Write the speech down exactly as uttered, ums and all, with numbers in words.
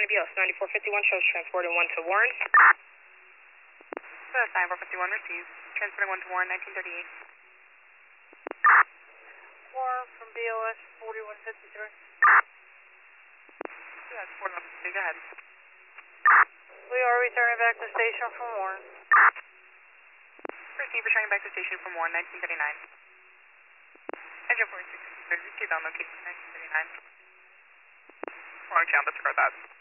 County B L S ninety-four fifty-one shows transporting one to Warren. So that's ninety-four fifty-one received. Transporting one to Warren, nineteen thirty-eight. Warren from B L S forty-one fifty-three. So that's forty-one fifty-three, go ahead. We are returning back to station from Warren. Received, returning back to station from Warren, nineteen thirty-nine. Engine forty-six fifty-three, received on location, nineteen thirty-nine. Wrong channel, disregard that.